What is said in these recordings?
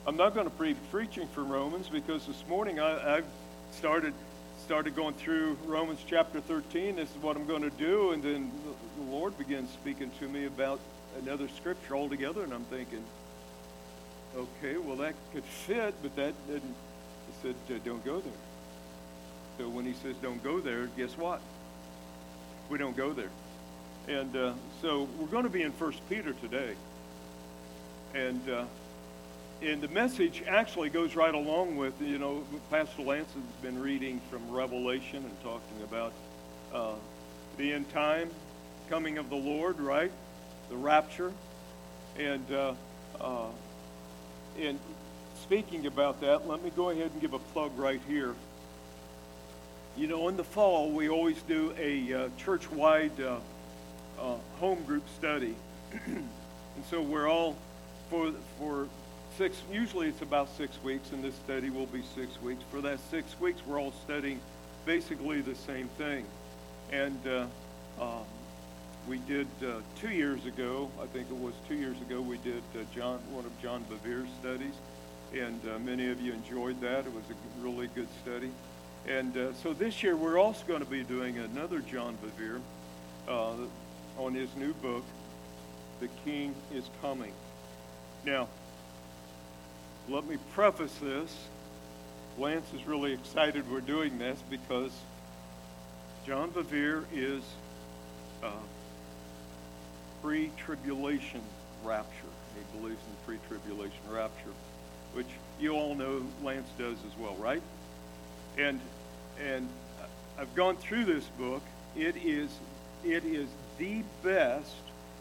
I'm not going to be preaching from Romans because this morning I started going through Romans chapter 13. This is what I'm going to do, and then the Lord began speaking to me about another scripture altogether, and I'm thinking, okay, well that could fit, but that didn't. He said, don't go there. So when he says don't go there, guess what? We don't go there. And so we're going to be in 1 Peter today. And the message actually goes right along with, Pastor Lance has been reading from Revelation and talking about the end time, coming of the Lord, right? The rapture. And speaking about that, let me go ahead and give a plug right here. In the fall, we always do a church-wide home group study. And so we're all, for usually it's about 6 weeks, and this study will be 6 weeks. For that 6 weeks, we're all studying basically the same thing. And we did 2 years ago, I think it was 2 years ago, we did one of John Bevere's studies. And many of you enjoyed that. It was a really good study. And so this year, we're also going to be doing another John Bevere on his new book, The King is Coming. Now, let me preface this. Lance is really excited we're doing this because John Bevere is pre-tribulation rapture. He believes in pre-tribulation rapture, which you all know Lance does as well, right? And I've gone through this book. It is the best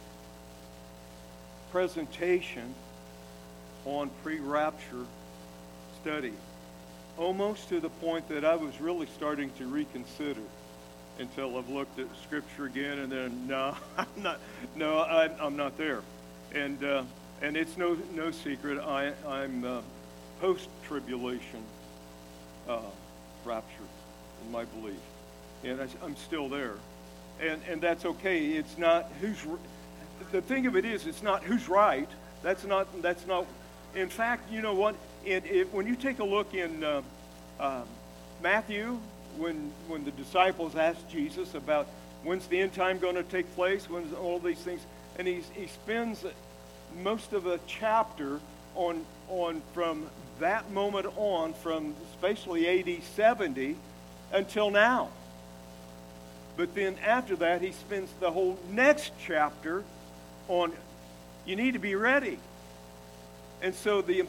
presentation on pre-rapture study, almost to the point that I was really starting to reconsider until I've looked at Scripture again, and then no, I'm not there, and it's no secret I'm post-tribulation rapture in my belief, and I'm still there, and that's okay. It's not the thing of it is, it's not who's right. That's not. In fact, you know what? When you take a look in Matthew, when the disciples asked Jesus about when's the end time going to take place, when's all these things, and he spends most of a chapter on from that moment on, from especially AD 70 until now. But then after that, he spends the whole next chapter on you need to be ready. And so the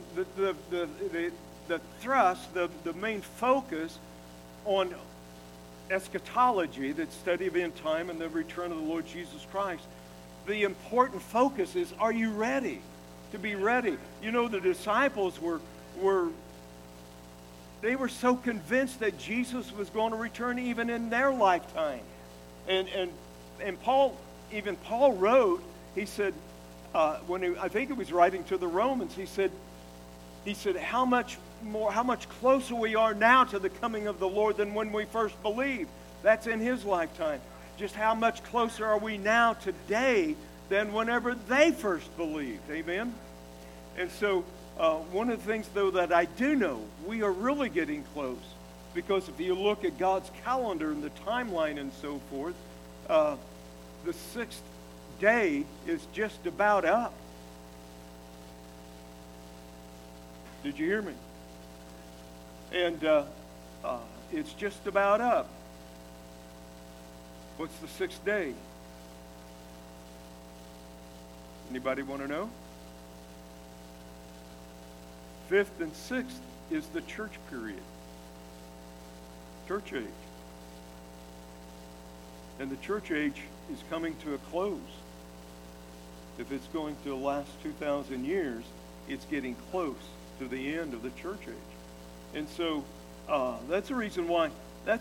thrust, the main focus on eschatology, that study of end time and the return of the Lord Jesus Christ, the important focus is, are you ready? To be ready. The disciples were so convinced that Jesus was going to return even in their lifetime. And Paul wrote, he said, I think he was writing to the Romans, he said how much closer we are now to the coming of the Lord than when we first believed. That's in his lifetime. Just how much closer are we now today than whenever they first believed. Amen? And so one of the things, though, that I do know, we are really getting close. Because if you look at God's calendar and the timeline and so forth, the sixth day is just about up. Did you hear me? And it's just about up. What's the sixth day? Anybody want to know? Fifth and sixth is the church period. Church age. And the church age is coming to a close. If it's going to last 2,000 years, it's getting close to the end of the church age. And so that's the reason why.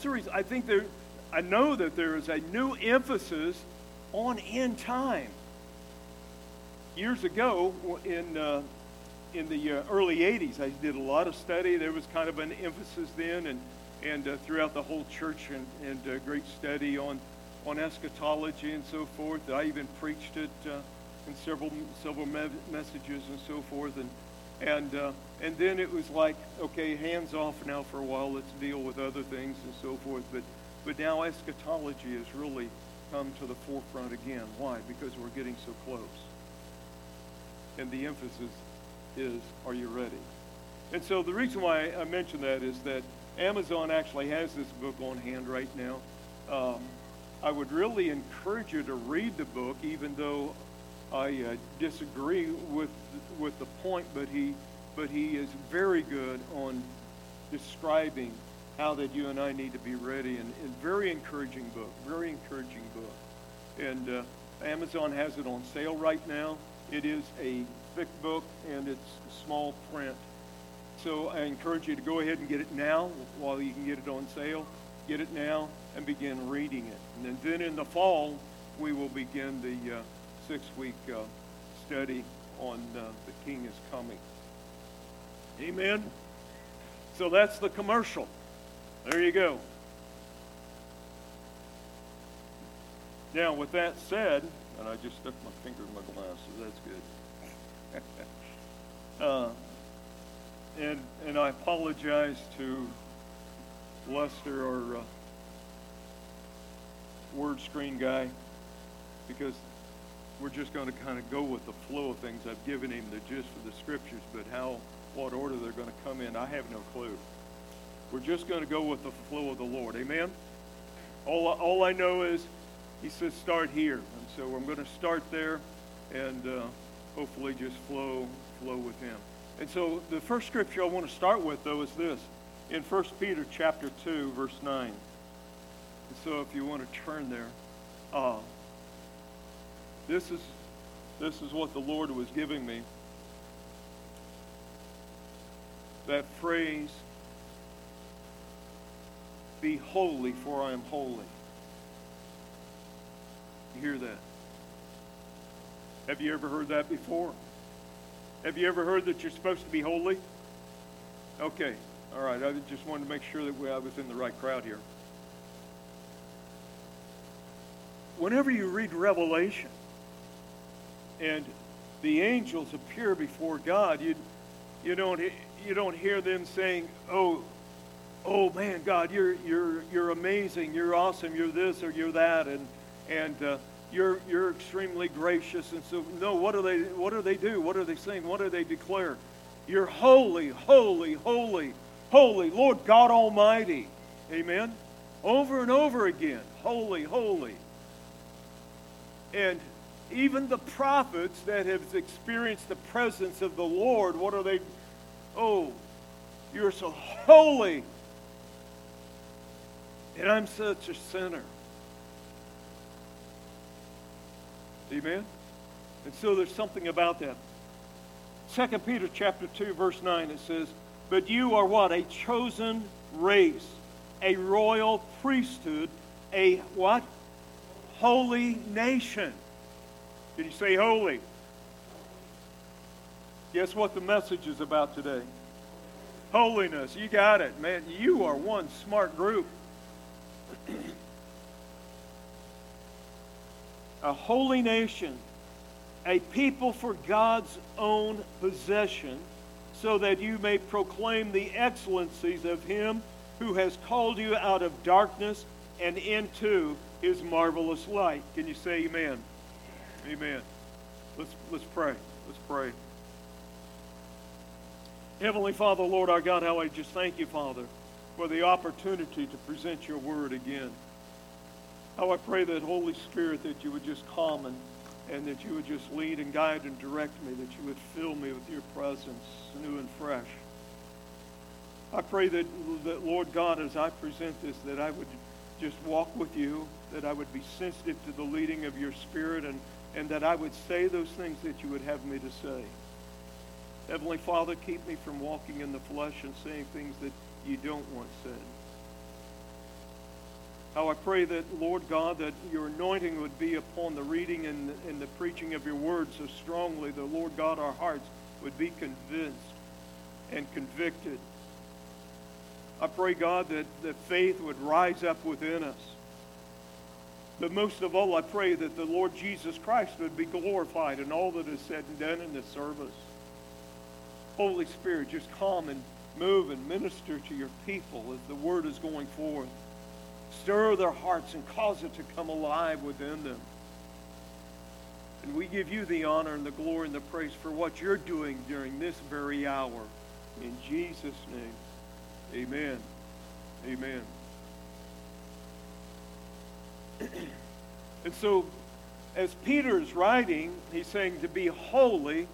I know that there is a new emphasis on end time. Years ago, in the early 80s, I did a lot of study. There was kind of an emphasis then, and throughout the whole church, and great study on eschatology and so forth. I even preached it in several messages and so forth. And then it was like, okay, hands off now for a while. Let's deal with other things and so forth. But now eschatology has really come to the forefront again. Why? Because we're getting so close. And the emphasis is, are you ready? And so the reason why I mention that is that Amazon actually has this book on hand right now. I would really encourage you to read the book, even though I disagree with the point, but he is very good on describing how that you and I need to be ready, and very encouraging book, And Amazon has it on sale right now. It is a thick book, and it's small print. So I encourage you to go ahead and get it now while you can get it on sale. Get it now and begin reading it. And then in the fall, we will begin the 6-week study on The King is Coming. Amen? So that's the commercial. There you go. Now, with that said, and I just stuck my finger in my glasses, that's good. And I apologize to Lester, our word screen guy, because we're just going to kind of go with the flow of things. I've given him the gist of the scriptures, but what order they're going to come in, I have no clue. We're just going to go with the flow of the Lord. Amen? All I know is he says start here. And so I'm going to start there and hopefully just flow with him. And so the first scripture I want to start with, though, is this. In 1 Peter chapter 2, verse 9. And so if you want to turn there, this is what the Lord was giving me. That phrase, be holy, for I am holy. You hear that? Have you ever heard that before? Have you ever heard that you're supposed to be holy? Okay. All right. I just wanted to make sure that I was in the right crowd here. Whenever you read Revelation and the angels appear before God, you don't hear them saying, "Oh man, God, you're amazing, you're awesome, you're this or you're that, and you're extremely gracious." And so, no, what do they do? What are they saying? What do they declare? You're holy, holy, holy, holy, Lord God Almighty. Amen? Over and over again. Holy, holy. And even the prophets that have experienced the presence of the Lord, what are they? Oh, you're so holy. And I'm such a sinner. Amen? And so there's something about that. 2 Peter chapter 2, verse 9, it says, but you are what? A chosen race, a royal priesthood, a what? Holy nation. Did you say holy? Guess what the message is about today? Holiness. You got it, man. You are one smart group. A holy nation, a people for God's own possession, so that you may proclaim the excellencies of Him who has called you out of darkness and into His marvelous light. Can you say amen? Amen. Let's pray. Let's pray. Heavenly Father, Lord our God, how I just thank you, Father, for the opportunity to present your word again. How I pray that, Holy Spirit, that you would just come and that you would just lead and guide and direct me, that you would fill me with your presence new and fresh. I pray that Lord God, as I present this, that I would just walk with you, that I would be sensitive to the leading of your Spirit, and that I would say those things that you would have me to say. Heavenly Father, keep me from walking in the flesh and saying things that you don't want said. How I pray that, Lord God, that your anointing would be upon the reading and the preaching of your word so strongly that, Lord God, our hearts would be convinced and convicted. I pray, God, that faith would rise up within us. But most of all, I pray that the Lord Jesus Christ would be glorified in all that is said and done in this service. Holy Spirit, just come and move and minister to your people as the word is going forth. Stir their hearts and cause it to come alive within them. And we give you the honor and the glory and the praise for what you're doing during this very hour. In Jesus' name, amen. Amen. And so, as Peter is writing, he's saying to be holy,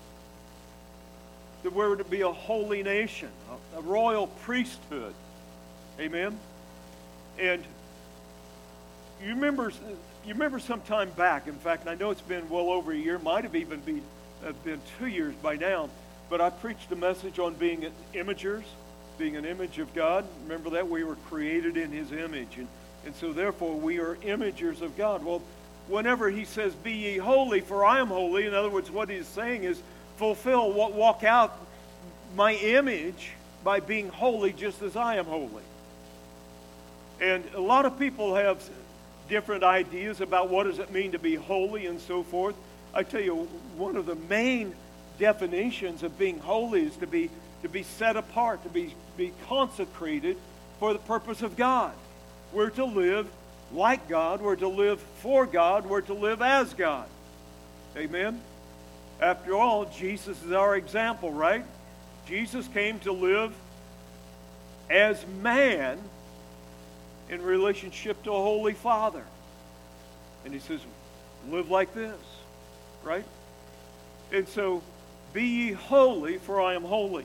that we're to be a holy nation, a royal priesthood. Amen? And you remember some time back, in fact, I know it's been well over a year, might have even been 2 years by now, but I preached a message on being imagers, being an image of God. Remember that? We were created in His image, and so therefore we are imagers of God. Well, whenever He says, be ye holy, for I am holy, in other words, what He's saying is, walk out my image by being holy just as I am holy. And a lot of people have different ideas about what does it mean to be holy and so forth. I tell you, one of the main definitions of being holy is to be set apart, to be consecrated for the purpose of God. We're to live like God. We're to live for God. We're to live as God. Amen? After all, Jesus is our example, right? Jesus came to live as man in relationship to a holy Father. And He says, live like this, right? And so, be ye holy, for I am holy.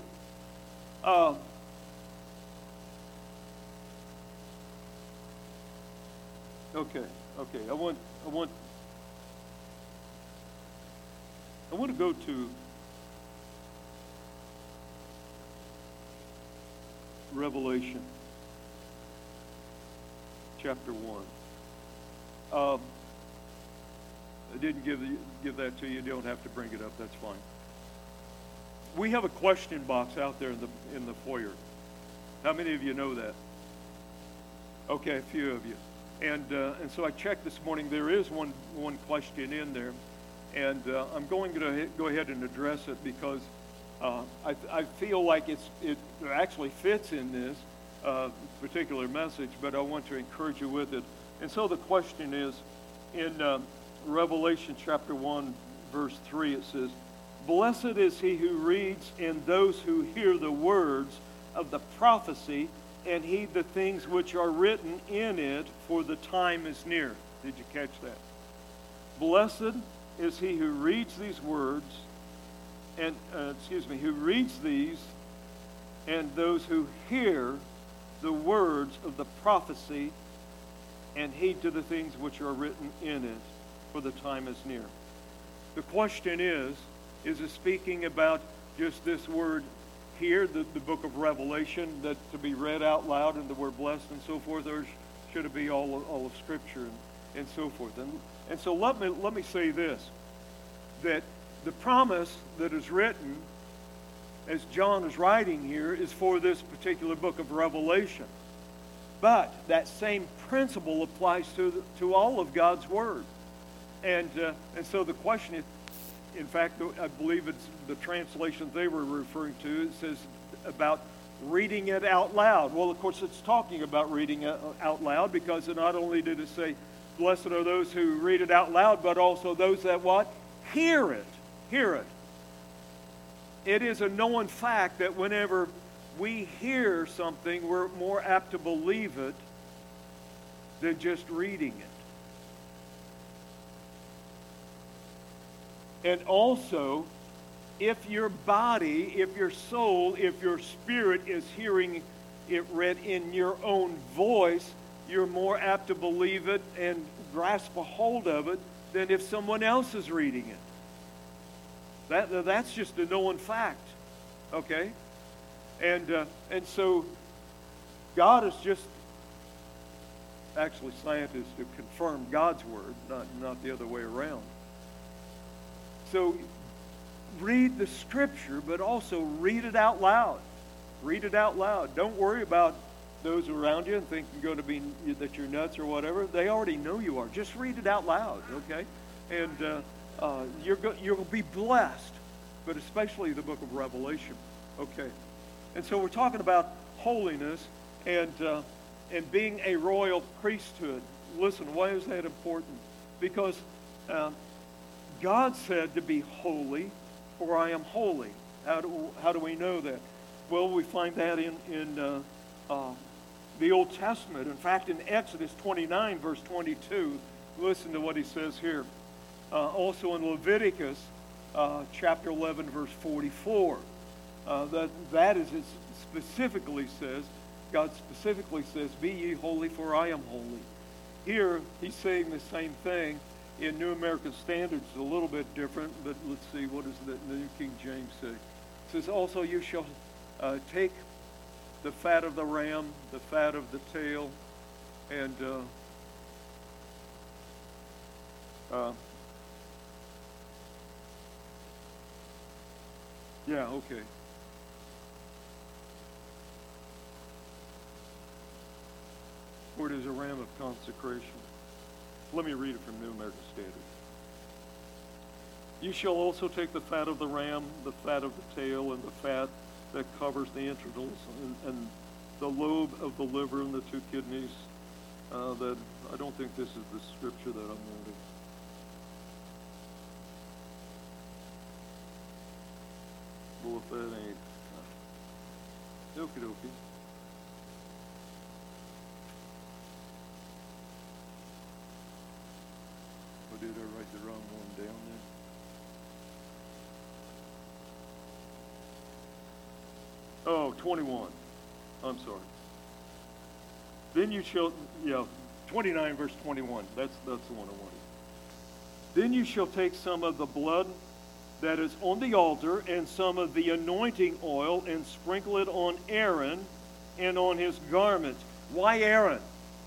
Okay. I want to go to Revelation chapter 1. I didn't give that to you. You don't have to bring it up. That's fine. We have a question box out there in the foyer. How many of you know that? Okay, a few of you. And so I checked this morning. There is one question in there, and I'm going to go ahead and address it because I feel like it actually fits in this particular message, but I want to encourage you with it. And so the question is, in Revelation chapter 1, verse 3, it says, blessed is he who reads and those who hear the words of the prophecy and heed the things which are written in it, for the time is near. Did you catch that? Blessed is he who reads these words, and who reads these, and those who hear the words of the prophecy, and heed to the things which are written in it, for the time is near. The question is it speaking about just this word here, the book of Revelation, that to be read out loud, and the word blessed and so forth, or should it be all of Scripture and so forth? And so let me say this, that the promise that is written, as John is writing here, is for this particular book of Revelation. But that same principle applies to all of God's Word. And so the question is, in fact, I believe it's the translation they were referring to. It says about reading it out loud. Well, of course, it's talking about reading it out loud, because not only did it say, blessed are those who read it out loud, but also those that what? Hear it. Hear it. It is a known fact that whenever we hear something, we're more apt to believe it than just reading it. And also, if your body, if your soul, if your spirit is hearing it read in your own voice, you're more apt to believe it and grasp a hold of it than if someone else is reading it. That's just a known fact, okay? And so God is just, actually scientists to confirm God's word, not the other way around. So read the Scripture, but also read it out loud. Read it out loud. Don't worry about those around you and think you're going to be that you're nuts or whatever. They already know you are. Just read it out loud, okay? And you'll be blessed but especially the book of Revelation. Okay. And so we're talking about holiness and being a royal priesthood. Listen, why is that important? Because God said to be holy, for I am holy. How do we know that? Well, we find that in the Old Testament. In fact, in Exodus 29, verse 22, listen to what he says here. Also in Leviticus chapter 11, verse 44. That is, it specifically says, God specifically says, be ye holy, for I am holy. Here, he's saying the same thing. In New American Standard, it's a little bit different, but let's see, what does the New King James say? It says, also you shall take the fat of the ram, the fat of the tail, and yeah, okay. Where there's a ram of consecration. Let me read it from New American Standard. You shall also take the fat of the ram, the fat of the tail, and the fat that covers the entrails, and the lobe of the liver and the two kidneys. That I don't think this is the scripture that I'm reading. Well, if that ain't, okie dokie. Or did I write the wrong one down there? Oh, 21. I'm sorry. Then you shall, 29 verse 21. That's the one I wanted. Then you shall take some of the blood that is on the altar and some of the anointing oil and sprinkle it on Aaron and on his garments. Why Aaron?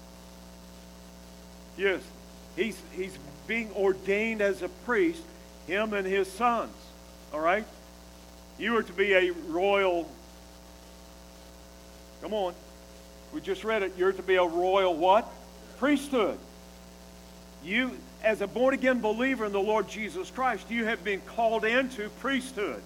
Yes, he's being ordained as a priest, him and his sons. All right? You are to be a royal. Come on. We just read it. You're to be a royal what? Priesthood. You, as a born-again believer in the Lord Jesus Christ, you have been called into priesthood.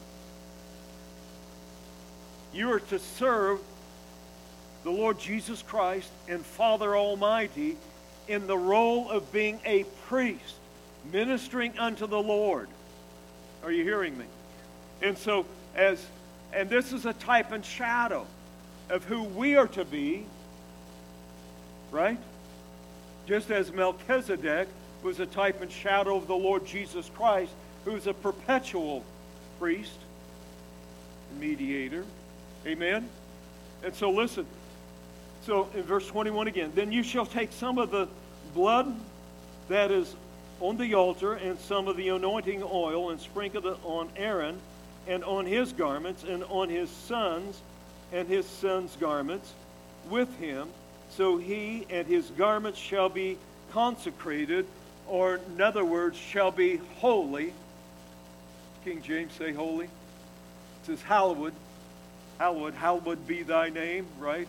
You are to serve the Lord Jesus Christ and Father Almighty in the role of being a priest, ministering unto the Lord. Are you hearing me? And so, and this is a type and shadow of who we are to be, right? Just as Melchizedek was a type and shadow of the Lord Jesus Christ, who is a perpetual priest, mediator. Amen? And so listen. So in verse 21 again, then you shall take some of the blood that is on the altar and some of the anointing oil and sprinkle it on Aaron and on his garments and on his sons and his sons' garments with him. So he and his garments shall be consecrated, or in other words, shall be holy. King James say holy. It says hallowed. Hallowed, hallowed be thy name, right?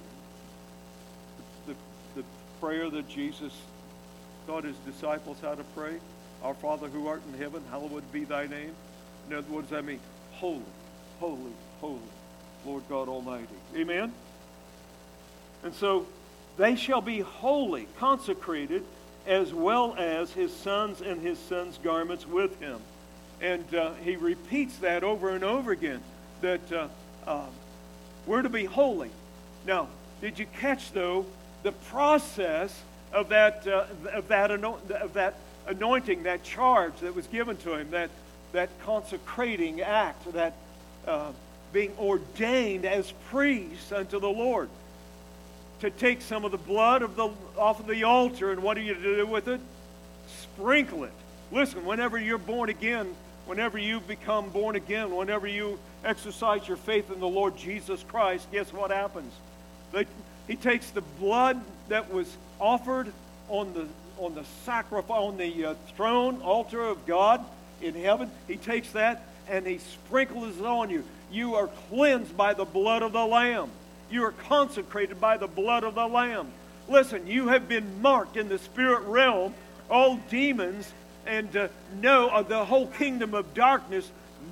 The prayer that Jesus taught his disciples how to pray. Our Father who art in heaven, hallowed be thy name. Now, what does that mean? Holy, holy, holy, Lord God Almighty. Amen? And so, they shall be holy, consecrated, as well as his sons and his sons' garments with him. And he repeats that over and over again, that we're to be holy. Now, did you catch, though, the process of that anointing, that charge that was given to him, that consecrating act, that being ordained as priest unto the Lord? To take some of the blood off of the altar, and what are you to do with it? Sprinkle it. Listen, whenever you're born again, whenever you become born again, whenever you exercise your faith in the Lord Jesus Christ, guess what happens? He takes the blood that was offered on the sacrifice, on the throne altar of God in heaven. He takes that and he sprinkles it on you. You are cleansed by the blood of the Lamb. You are consecrated by the blood of the Lamb. Listen, you have been marked in the spirit realm. All demons and the whole kingdom of darkness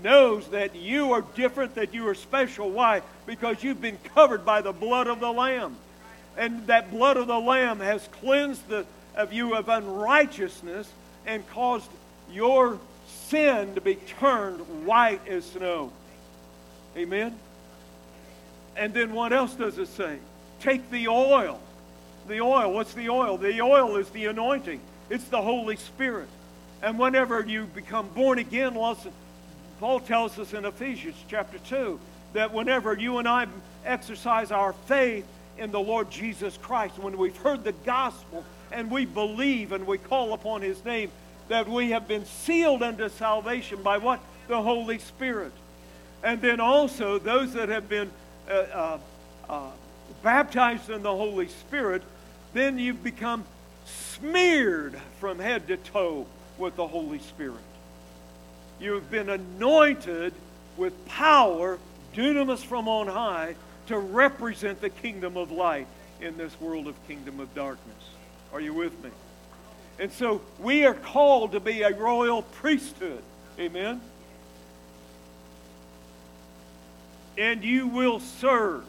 knows that you are different, that you are special. Why? Because you've been covered by the blood of the Lamb. And that blood of the Lamb has cleansed of you of unrighteousness and caused your sin to be turned white as snow. Amen? And then what else does it say? Take the oil. The oil, what's the oil? The oil is the anointing. It's the Holy Spirit. And whenever you become born again, listen, Paul tells us in Ephesians chapter 2 that whenever you and I exercise our faith in the Lord Jesus Christ, when we've heard the gospel and we believe and we call upon His name, that we have been sealed unto salvation by what? The Holy Spirit. And then also those that have been baptized in the Holy Spirit, then you become smeared from head to toe with the Holy Spirit. You have been anointed with power, dunamis from on high, to represent the kingdom of light in this world of kingdom of darkness. Are you with me? And so we are called to be a royal priesthood. Amen? And you will serve.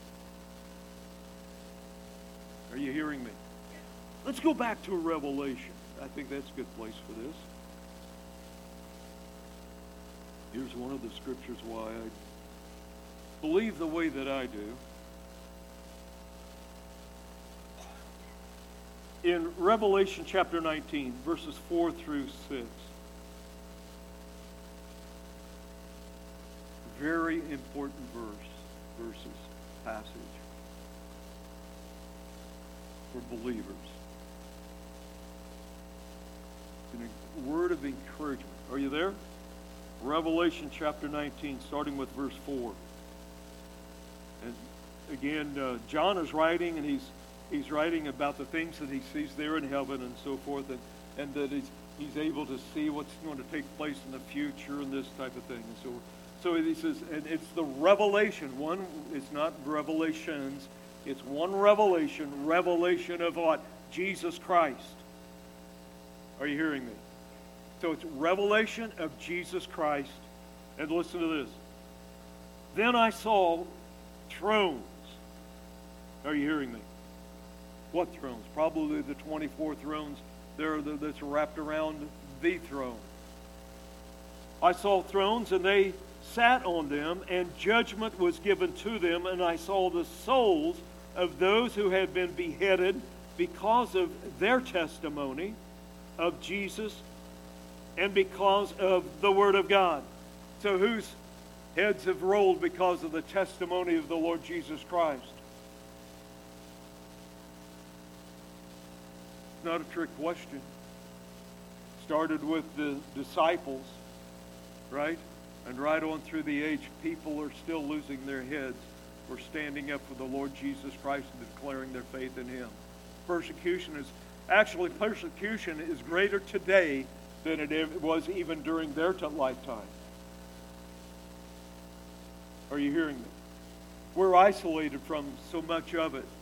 Are you hearing me? Let's go back to Revelation. I think that's a good place for this. Here's one of the scriptures why I believe the way that I do. In Revelation chapter 19, verses 4 through 6. Very important passage for believers. A word of encouragement. Are you there? Revelation chapter 19, starting with verse 4. And again, John is writing, and he's writing about the things that he sees there in heaven and so forth, and that he's able to see what's going to take place in the future and this type of thing. And so he says, and it's the revelation. One, it's not revelations. It's one revelation. Revelation of what? Jesus Christ. Are you hearing me? So it's revelation of Jesus Christ. And listen to this. Then I saw thrones. Are you hearing me? What thrones? Probably the 24 thrones there that's wrapped around the throne. I saw thrones, and they sat on them, and judgment was given to them, and I saw the souls of those who had been beheaded because of their testimony of Jesus and because of the Word of God. So whose heads have rolled because of the testimony of the Lord Jesus Christ? It's not a trick question. Started with the disciples, right? And right on through the age, people are still losing their heads for standing up for the Lord Jesus Christ and declaring their faith in Him. Persecution is greater today than it was even during their lifetime. Are you hearing me? We're isolated from so much of it.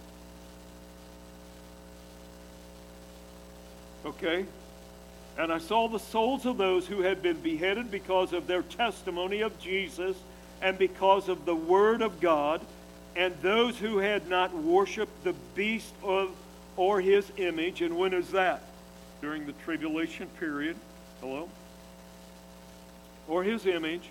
Okay? And I saw the souls of those who had been beheaded because of their testimony of Jesus and because of the Word of God, and those who had not worshipped the beast or his image. And when is that? During the tribulation period. Hello? Or his image.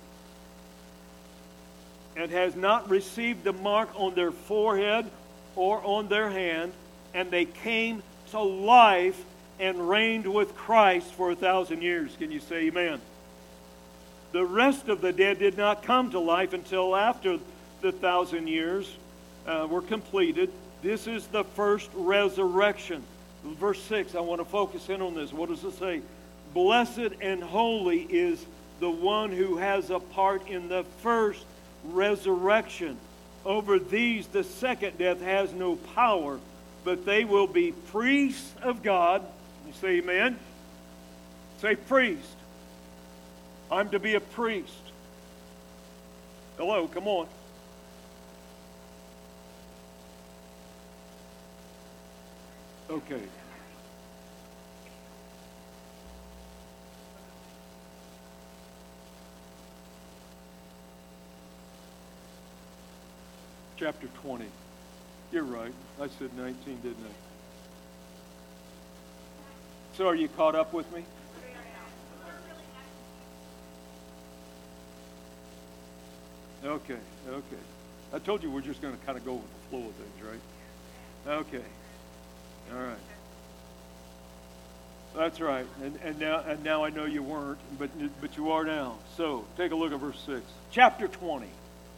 And has not received the mark on their forehead or on their hand. And they came to life and reigned with Christ for 1,000 years. Can you say amen? The rest of the dead did not come to life until after the 1,000 years were completed. This is the first resurrection. Verse 6, I want to focus in on this. What does it say? Blessed and holy is the one who has a part in the first resurrection. Over these the second death has no power, but they will be priests of God. You say amen? Say priest. I'm to be a priest. Hello, come on. Okay. Chapter 20. You're right. I said 19, didn't I? So are you caught up with me? Okay. I told you we're just going to kind of go with the flow of things, right? Okay. All right. That's right. And now I know you weren't, but you are now. So take a look at verse 6. Chapter 20.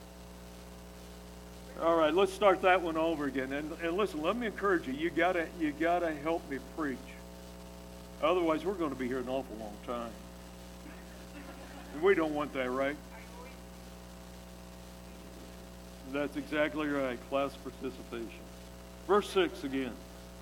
All right, let's start that one over again. And listen, let me encourage you. You gotta help me preach. Otherwise, we're going to be here an awful long time. And we don't want that, right? That's exactly right. Class participation. Verse 6 again.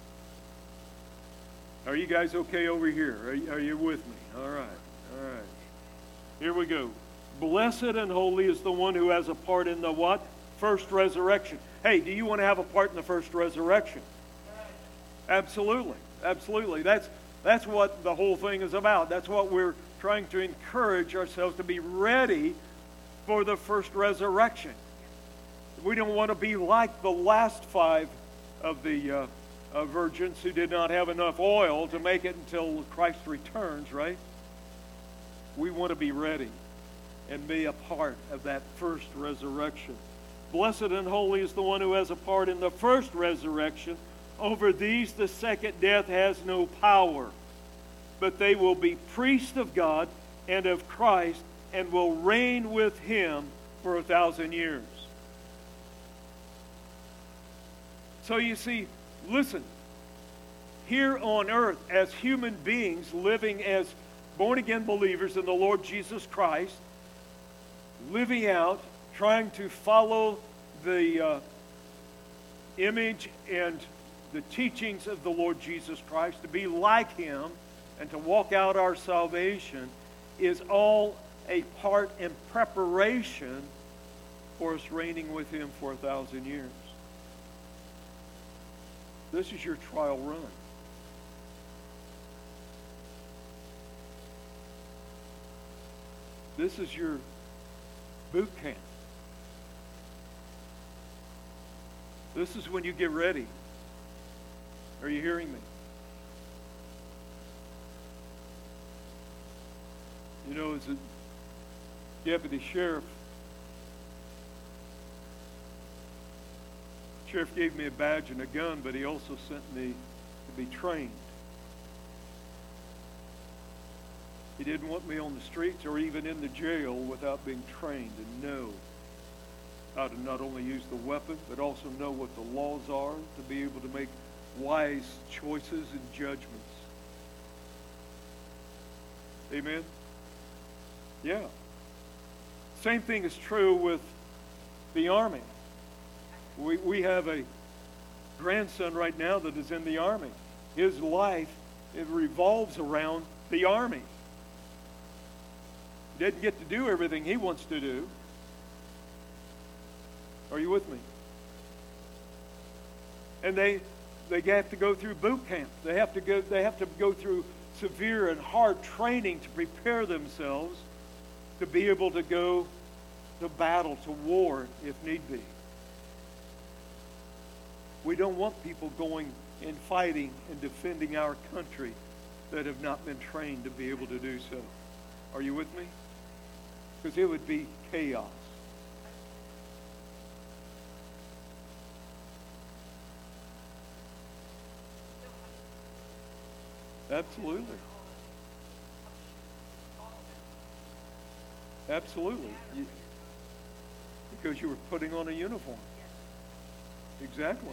Are you guys okay over here? Are you with me? All right. Here we go. Blessed and holy is the one who has a part in the what? First resurrection. Hey, do you want to have a part in the first resurrection? Absolutely. That's what the whole thing is about. That's what we're trying to encourage ourselves to be ready for the first resurrection. We don't want to be like the last 5 of the virgins who did not have enough oil to make it until Christ returns, right? We want to be ready and be a part of that first resurrection. Blessed and holy is the one who has a part in the first resurrection. Over these the second death has no power, but they will be priests of God and of Christ and will reign with him for 1,000 years. So you see, listen, here on earth as human beings living as born-again believers in the Lord Jesus Christ, living out, trying to follow the image and the teachings of the Lord Jesus Christ, to be like him and to walk out our salvation is all a part and preparation for us reigning with him for 1,000 years. This is your trial run. This is your boot camp. This is when you get ready. Are you hearing me? You know, as a deputy sheriff gave me a badge and a gun, but he also sent me to be trained. He didn't want me on the streets or even in the jail without being trained and know how to not only use the weapon, but also know what the laws are to be able to make wise choices and judgments. Amen? Yeah. Same thing is true with the Army. We have a grandson right now that is in the Army. His life, it revolves around the Army. He doesn't get to do everything he wants to do. Are you with me? And they have to go through boot camp. They have to go through severe and hard training to prepare themselves to be able to go to battle, to war, if need be. We don't want people going and fighting and defending our country that have not been trained to be able to do so. Are you with me? Because it would be chaos. Absolutely. Absolutely. Because you were putting on a uniform. Exactly.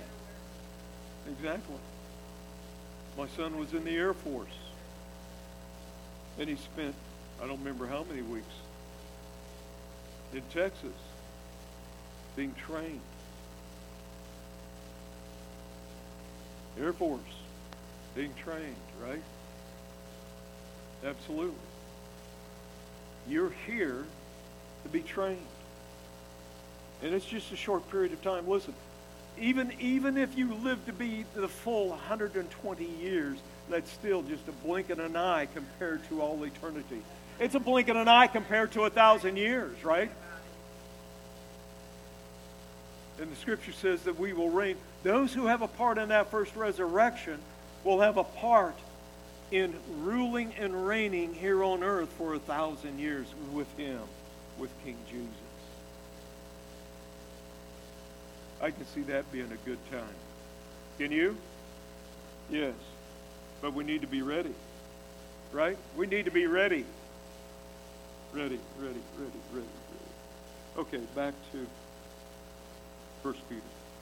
My son was in the Air Force. And he spent, I don't remember how many weeks, in Texas, being trained. Air Force, being trained, right? Absolutely. You're here to be trained. And it's just a short period of time. Listen, even if you live to be the full 120 years, that's still just a blink of an eye compared to all eternity. It's a blink of an eye compared to 1,000 years, right? And the Scripture says that we will reign. Those who have a part in that first resurrection will have a part in ruling and reigning here on earth for 1,000 years with Him, with King Jesus. I can see that being a good time. Can you? Yes. But we need to be ready. Right? We need to be ready. Ready. Okay, back to 1 Peter.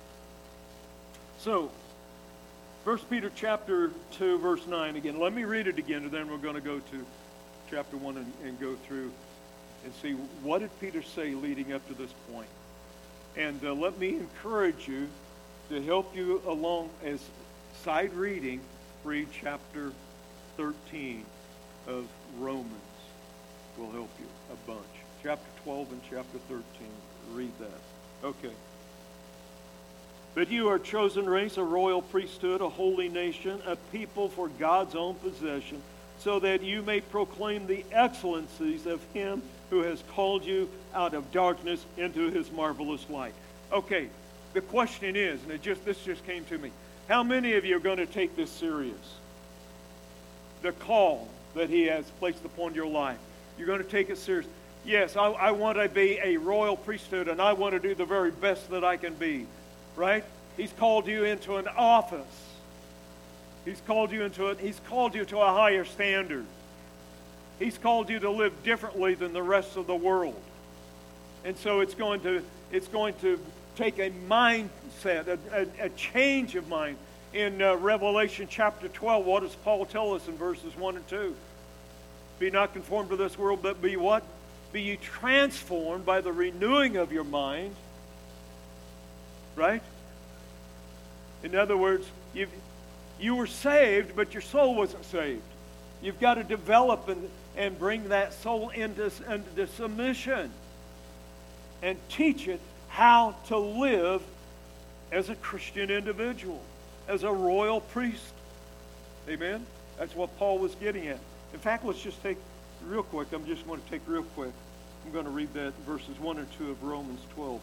So, 1 Peter chapter 2, verse 9 again. Let me read it again, and then we're going to go to chapter 1 and go through and see what did Peter say leading up to this point. And let me encourage you to help you along as side reading, read chapter 13 of Romans. Will help you a bunch. Chapter 12 and chapter 13. Read that. Okay. But you are a chosen race, a royal priesthood, a holy nation, a people for God's own possession, so that you may proclaim the excellencies of Him who has called you out of darkness into His marvelous light. Okay, the question is, and this just came to me, how many of you are going to take this serious? The call that He has placed upon your life. You're going to take it serious. Yes, I want to be a royal priesthood, and I want to do the very best that I can be. Right? He's called you into an office. He's called you to a higher standard. He's called you to live differently than the rest of the world. And so it's going to take a mindset, a change of mind. In Revelation chapter 12, what does Paul tell us in verses 1 and 2? Be not conformed to this world, but be what? Be ye transformed by the renewing of your mind. Right? In other words, you were saved, but your soul wasn't saved. You've got to develop and bring that soul into submission and teach it how to live as a Christian individual, as a royal priest. Amen? That's what Paul was getting at. In fact, let's just take real quick. I'm just going to take real quick. I'm going to read that verses 1 and 2 of Romans 12.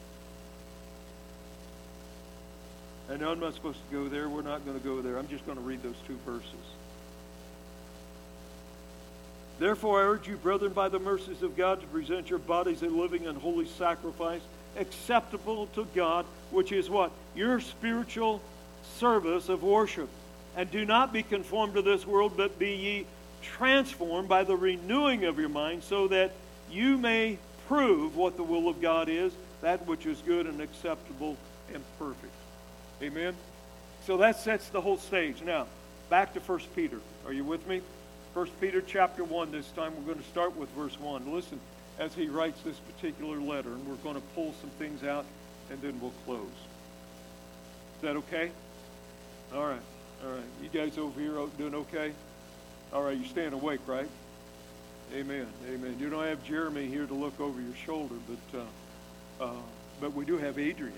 I know I'm not supposed to go there. We're not going to go there. I'm just going to read those two verses. Therefore, I urge you, brethren, by the mercies of God, to present your bodies a living and holy sacrifice, acceptable to God, which is what? Your spiritual service of worship. And do not be conformed to this world, but be ye transformed by the renewing of your mind, so that you may prove what the will of God is, that which is good and acceptable and perfect. Amen? So that sets the whole stage. Now, back to 1 Peter. Are you with me? 1 Peter chapter 1 this time. We're going to start with verse 1. Listen as he writes this particular letter, and we're going to pull some things out, and then we'll close. Is that okay? All right. All right. You guys over here doing okay? All right. You're staying awake, right? Amen. Amen. You don't have Jeremy here to look over your shoulder, but we do have Adrian.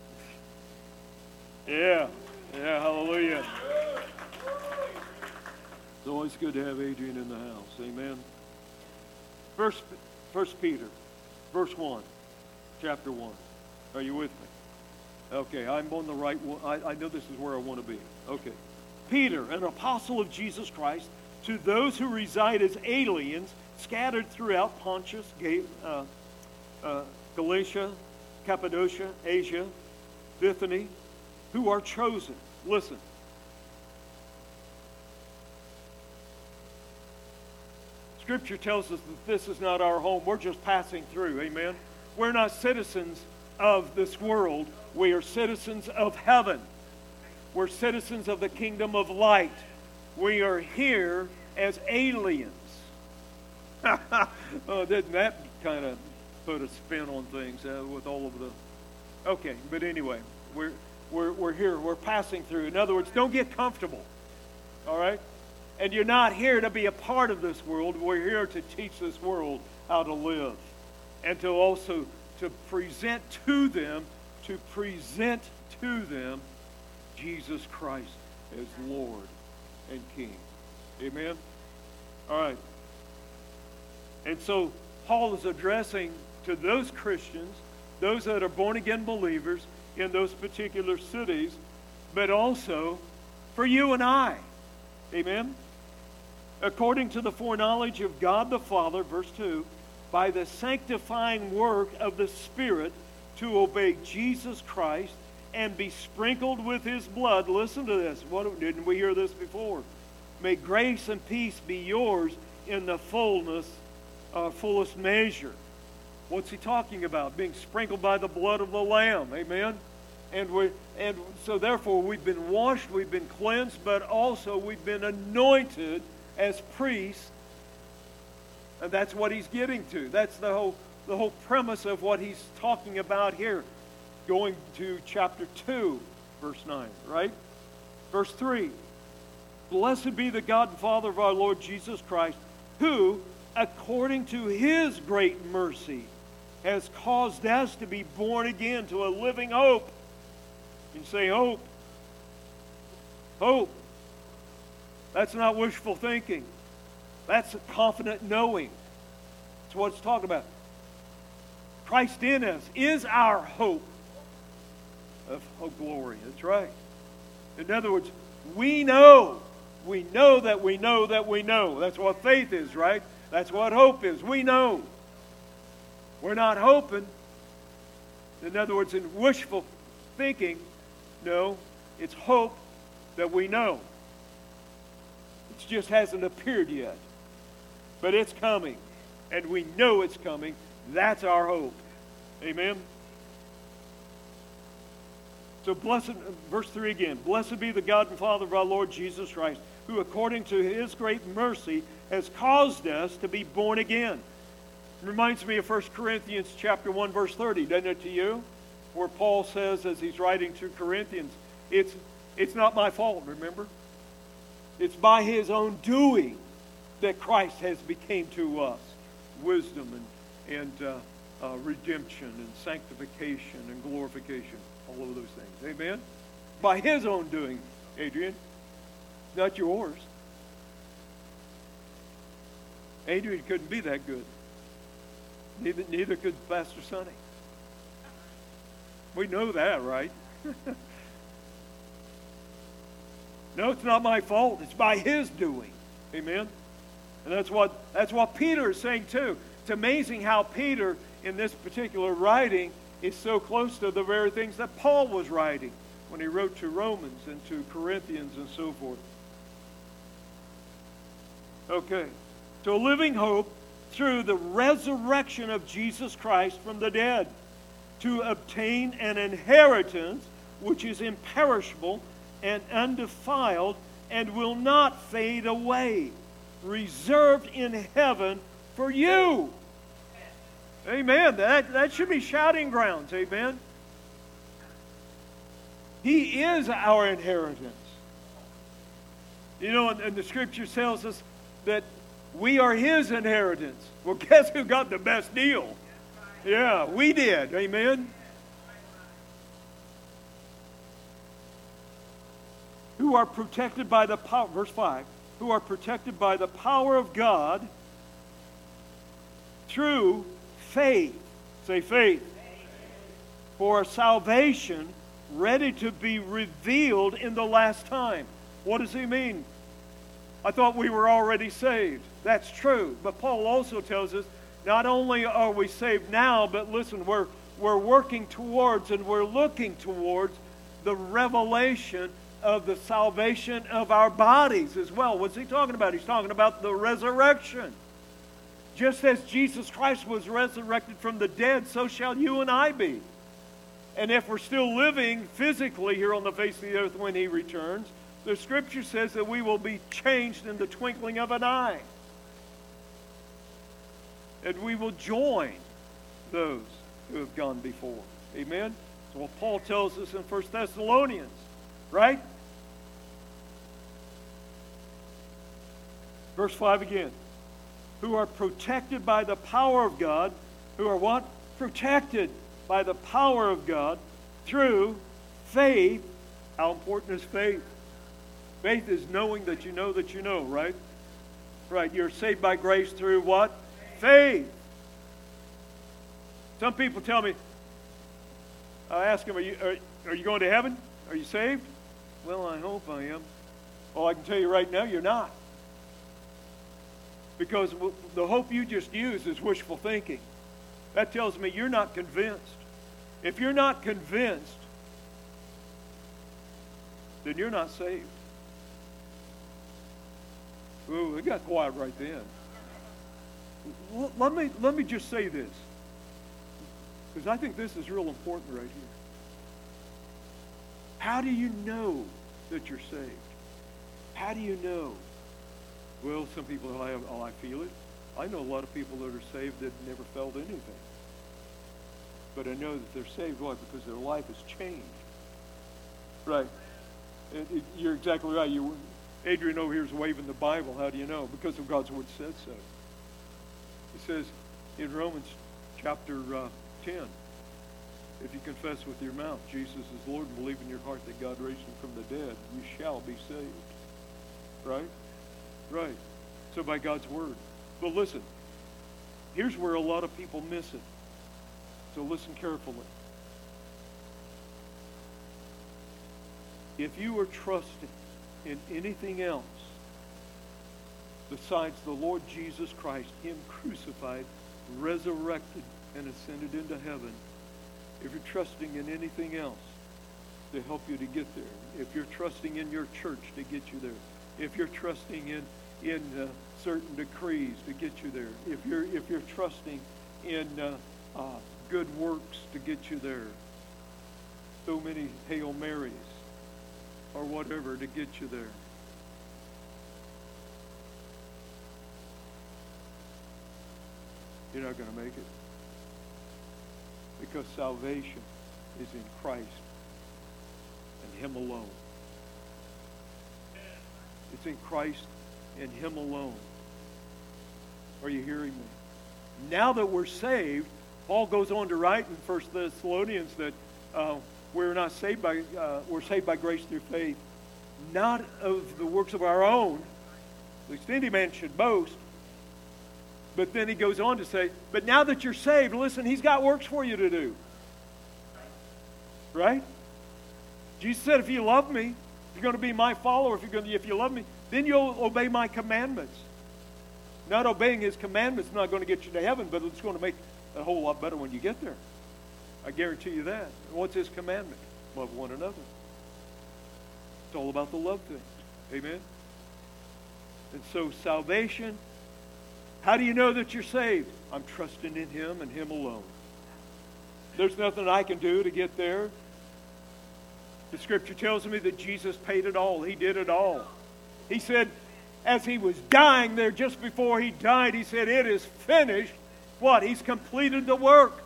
Yeah. Yeah, hallelujah. It's always good to have Adrian in the house. Amen. First Peter, verse 1, chapter 1. Are you with me? Okay, I'm on the right one. I know this is where I want to be. Okay. Peter, an apostle of Jesus Christ, to those who reside as aliens scattered throughout Pontus, Galatia, Cappadocia, Asia, Bithynia, who are chosen. Listen. Scripture tells us that this is not our home. We're just passing through. Amen? We're not citizens of this world. We are citizens of heaven. We're citizens of the kingdom of light. We are here as aliens. Oh, didn't that kind of put a spin on things with all of the... Okay, but anyway, we're here. We're passing through. In other words, don't get comfortable. All right? And you're not here to be a part of this world. We're here to teach this world how to live. And to also to present to them Jesus Christ as Lord and King. Amen? All right. And so Paul is addressing to those Christians, those that are born-again believers in those particular cities, but also for you and I. Amen? According to the foreknowledge of God the Father, verse 2, by the sanctifying work of the Spirit, to obey Jesus Christ and be sprinkled with His blood. Listen to this. Didn't we hear this before? May grace and peace be yours in the fullest measure. What's he talking about? Being sprinkled by the blood of the Lamb. Amen? And so therefore we've been washed, we've been cleansed, but also we've been anointed as priests. And that's what he's getting to. That's the whole premise of what he's talking about here. Going to chapter 2, verse 9, right? Verse 3. Blessed be the God and Father of our Lord Jesus Christ, who, according to His great mercy, has caused us to be born again to a living hope. You say hope. Hope. That's not wishful thinking. That's a confident knowing. That's what it's talking about. Christ in us is our hope of glory. That's right. In other words, we know that we know that we know. That's what faith is, right? That's what hope is. We know. We're not hoping. In other words, in wishful thinking, no, it's hope that we know. It just hasn't appeared yet. But it's coming. And we know it's coming. That's our hope. Amen? So blessed, verse 3 again. Blessed be the God and Father of our Lord Jesus Christ, who according to His great mercy has caused us to be born again. It reminds me of 1 Corinthians chapter 1, verse 30, doesn't it to you? Where Paul says, as he's writing to Corinthians, it's not my fault, remember? It's by His own doing that Christ has became to us wisdom and redemption and sanctification and glorification, all of those things. Amen? By His own doing, Adrian, not yours. Adrian couldn't be that good. Neither could Pastor Sonny. We know that, right? No, it's not my fault. It's by His doing. Amen? And that's what Peter is saying too. It's amazing how Peter, in this particular writing, is so close to the very things that Paul was writing when he wrote to Romans and to Corinthians and so forth. Okay. To a living hope through the resurrection of Jesus Christ from the dead, to obtain an inheritance which is imperishable and undefiled and will not fade away, reserved in heaven for you. Amen. That should be shouting grounds. Amen. He is our inheritance. You know, and the Scripture tells us that we are His inheritance. Well, guess who got the best deal? Yeah, we did. Amen. Who are protected by the power, verse 5, who are protected by the power of God through faith. Say faith. For a salvation ready to be revealed in the last time. What does he mean? I thought we were already saved. That's true. But Paul also tells us not only are we saved now, but listen, we're working towards and we're looking towards the revelation of the salvation of our bodies as well. What's he talking about? He's talking about the resurrection. Just as Jesus Christ was resurrected from the dead, so shall you and I be. And if we're still living physically here on the face of the earth when He returns, the Scripture says that we will be changed in the twinkling of an eye. And we will join those who have gone before. Amen? So what Paul tells us in 1 Thessalonians, right? Verse 5 again. Who are protected by the power of God. Who are what? Protected by the power of God through faith. How important is faith? Faith is knowing that you know, right? Right. You're saved by grace through what? Faith. Some people tell me, I ask them, are you going to heaven? Are you saved? Well, I hope I am. Well, I can tell you right now, you're not. Because the hope you just used is wishful thinking. That tells me you're not convinced. If you're not convinced, then you're not saved. Ooh, it got quiet right then. Let me just say this, because I think this is real important right here. How do you know that you're saved? How do you know? Well, some people say, oh, I feel it. I know a lot of people that are saved that never felt anything. But I know that they're saved. Why? Because their life has changed. Right. You're exactly right. Adrian over here is waving the Bible. How do you know? Because of God's Word said so. It says in Romans chapter 10, if you confess with your mouth Jesus is Lord and believe in your heart that God raised him from the dead, you shall be saved. Right? Right. So by God's Word. But listen, here's where a lot of people miss it. So listen carefully. If you are trusting in anything else besides the Lord Jesus Christ, him crucified, resurrected, and ascended into heaven, if you're trusting in anything else to help you to get there, if you're trusting in your church to get you there, if you're trusting in certain decrees to get you there, if you're trusting in good works to get you there, so many Hail Marys or whatever to get you there, you're not going to make it. Because salvation is in Christ and him alone. It's in Christ and him alone. Are you hearing me? Now that we're saved, Paul goes on to write in 1 Thessalonians that we're saved by grace through faith, not of the works of our own, lest any man should boast. But then he goes on to say, but now that you're saved, listen, he's got works for you to do. Right? Jesus said, if you love me, if you're going to be my follower, if you love me, then you'll obey my commandments. Not obeying his commandments is not going to get you to heaven, but it's going to make it a whole lot better when you get there. I guarantee you that. What's his commandment? Love one another. It's all about the love thing. Amen? And so salvation, how do you know that you're saved? I'm trusting in him and him alone. There's nothing I can do to get there. The scripture tells me that Jesus paid it all. He did it all. He said, as he was dying there, just before he died, he said, it is finished. What? He's completed the work.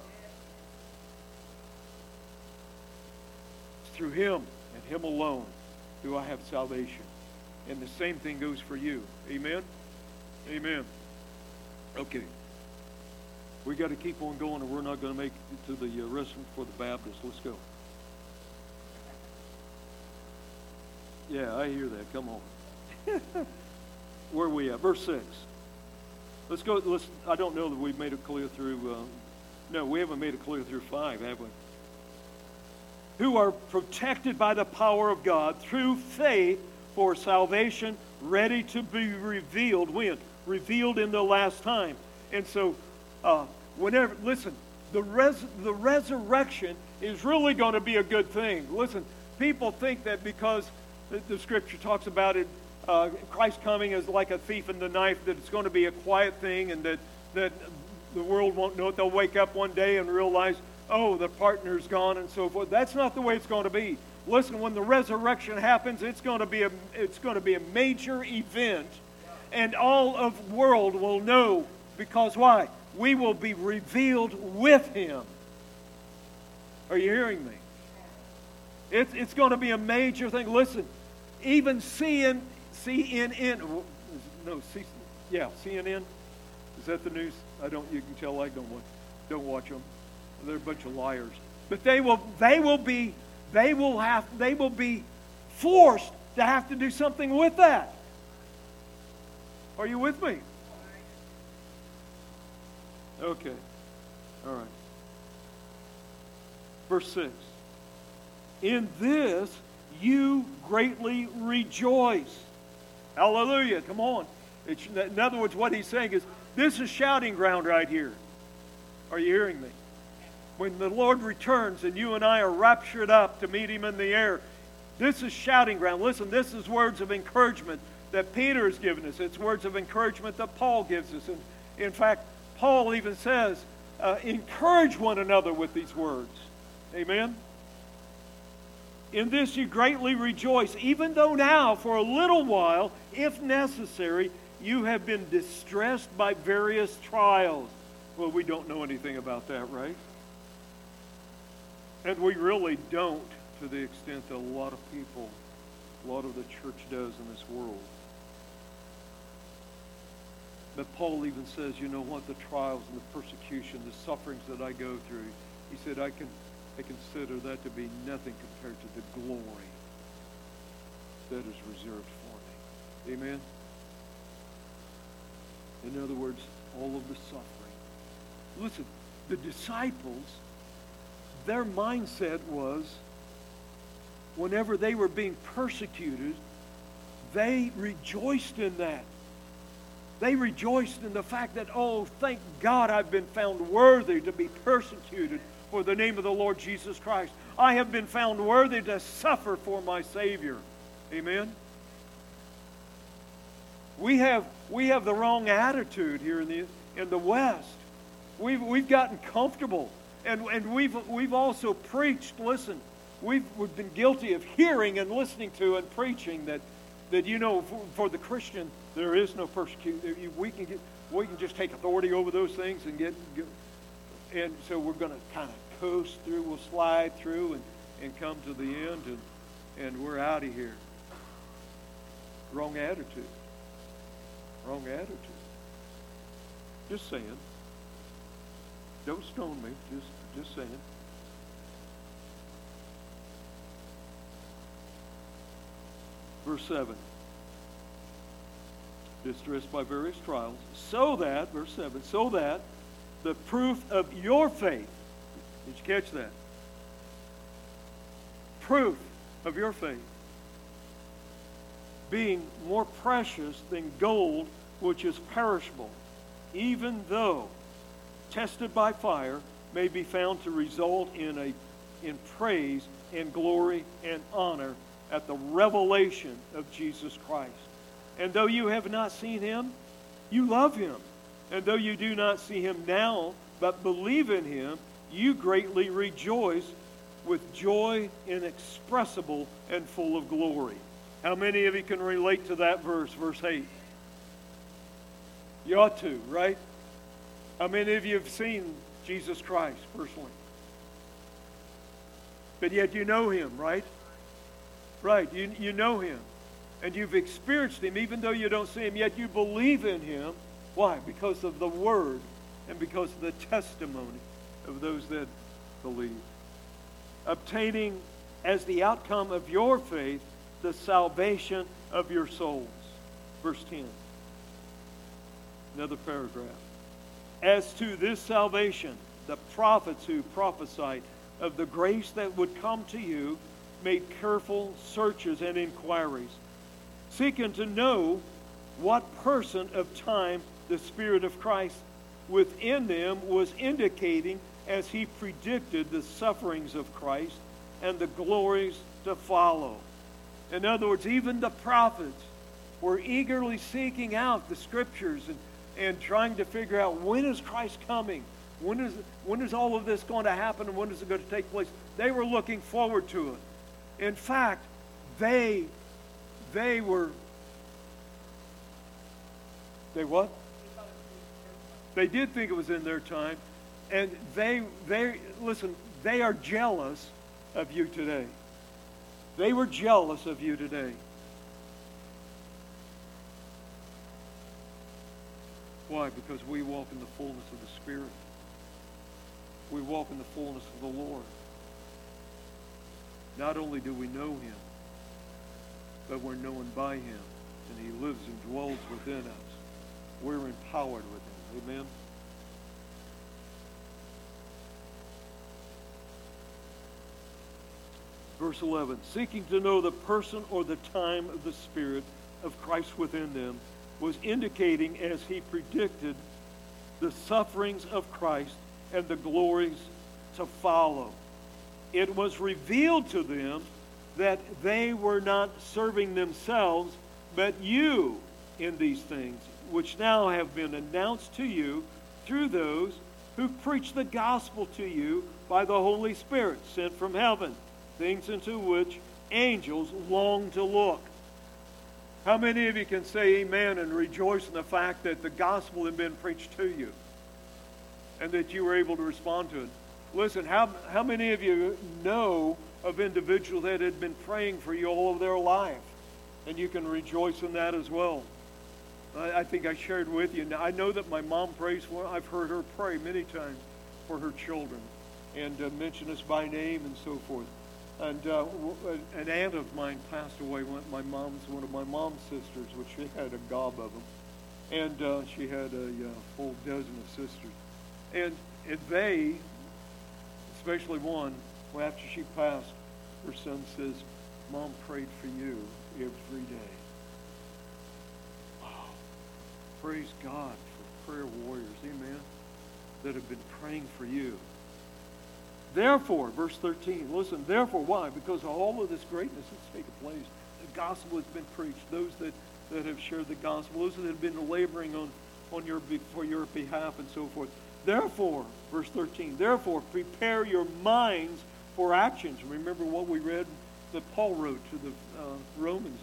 It's through him and him alone do I have salvation. And the same thing goes for you. Amen? Amen. Okay. We got to keep on going, or we're not going to make it to the restroom for the Baptists. Let's go. Yeah, I hear that. Come on. Where are we at? Verse 6. Let's go. I don't know that we've made it clear through. No, we haven't made it clear through 5, have we? Who are protected by the power of God through faith for salvation, ready to be revealed. When? Revealed in the last time. And so, listen, the resurrection is really going to be a good thing. Listen, people think that because the scripture talks about it, Christ coming as like a thief in the night, that it's going to be a quiet thing and that the world won't know it. They'll wake up one day and realize, oh, the partner's gone and so forth. That's not the way it's going to be. Listen, when the resurrection happens, it's going to be a major event, and all of the world will know, because why? We will be revealed with him. Are you hearing me? It's going to be a major thing. Listen, even CNN. Is that the news? You can tell I don't watch them. They're a bunch of liars. But they will be forced to have to do something with that. Are you with me? Okay. All right. Verse 6. In this you greatly rejoice. Hallelujah. Come on. In other words, what he's saying is, this is shouting ground right here. Are you hearing me? When the Lord returns and you and I are raptured up to meet Him in the air, this is shouting ground. Listen, this is words of encouragement that Peter has given us. It's words of encouragement that Paul gives us. And in fact, Paul even says, encourage one another with these words. Amen? In this you greatly rejoice, even though now, for a little while, if necessary, you have been distressed by various trials. Well, we don't know anything about that, right? And we really don't, to the extent that a lot of people, a lot of the church does in this world. But Paul even says, you know what, the trials and the persecution, the sufferings that I go through, he said, I consider that to be nothing compared to the glory that is reserved for me. Amen? In other words, all of the suffering. Listen, the disciples, their mindset was, whenever they were being persecuted, they rejoiced in that. They rejoiced in the fact that, oh, thank God I've been found worthy to be persecuted for the name of the Lord Jesus Christ. I have been found worthy to suffer for my Savior. Amen? We have the wrong attitude here in the West. We've gotten comfortable, and we've also preached. Listen, we've been guilty of hearing and listening to and preaching that you know, for the Christian there is no persecution. We can just take authority over those things and get and so we're going to kind of coast through. We'll slide through and come to the end, and we're out of here. Wrong attitude. Wrong attitude. Just saying. Don't stone me. Just saying. Verse 7. Distressed by various trials, so that, verse 7, so that the proof of your faith, did you catch that? Proof of your faith, being more precious than gold which is perishable, even though tested by fire, may be found to result in praise and glory and honor at the revelation of Jesus Christ. And though you have not seen Him, you love Him. And though you do not see Him now, but believe in Him, you greatly rejoice with joy inexpressible and full of glory. How many of you can relate to that verse, verse 8? You ought to, right? How many of you have seen Jesus Christ personally? But yet you know Him, right? Right, you know Him. And you've experienced Him, even though you don't see Him, yet you believe in Him. Why? Because of the Word and because of the testimony of those that believe. Obtaining as the outcome of your faith the salvation of your souls. Verse 10. Another paragraph. As to this salvation, the prophets who prophesied of the grace that would come to you made careful searches and inquiries, seeking to know what person of time the Spirit of Christ within them was indicating as He predicted the sufferings of Christ and the glories to follow. In other words, even the prophets were eagerly seeking out the Scriptures and trying to figure out, when is Christ coming? When is all of this going to happen, and when is it going to take place? They were looking forward to it. In fact, they what? They did think it was in their time. And listen, they are jealous of you today. They were jealous of you today. Why? Because we walk in the fullness of the Spirit. We walk in the fullness of the Lord. Not only do we know Him, but we're known by Him, and He lives and dwells within us. We're empowered with Him. Amen? Verse 11, seeking to know the person or the time of the Spirit of Christ within them, was indicating as he predicted the sufferings of Christ and the glories to follow. It was revealed to them that they were not serving themselves, but you in these things, which now have been announced to you through those who preach the gospel to you by the Holy Spirit sent from heaven, things into which angels long to look. How many of you can say amen and rejoice in the fact that the gospel had been preached to you and that you were able to respond to it? Listen, how many of you know of individuals that had been praying for you all of their life? And you can rejoice in that as well. I think I shared with you. Now, I know that my mom prays for, I've heard her pray many times for her children and mention us by name and so forth. And an aunt of mine passed away. One of my mom's sisters, which she had a gob of them. And she had a full dozen of sisters. And they, especially one, well, after she passed, her son says, Mom prayed for you every day. Wow. Praise God for prayer warriors, amen, that have been praying for you. Therefore, verse 13, listen, therefore, why? Because all of this greatness that's taken place, the gospel has been preached, those that have shared the gospel, those that have been laboring for your behalf and so forth. Therefore, verse 13, therefore, prepare your minds for actions. Remember what we read that Paul wrote to the Romans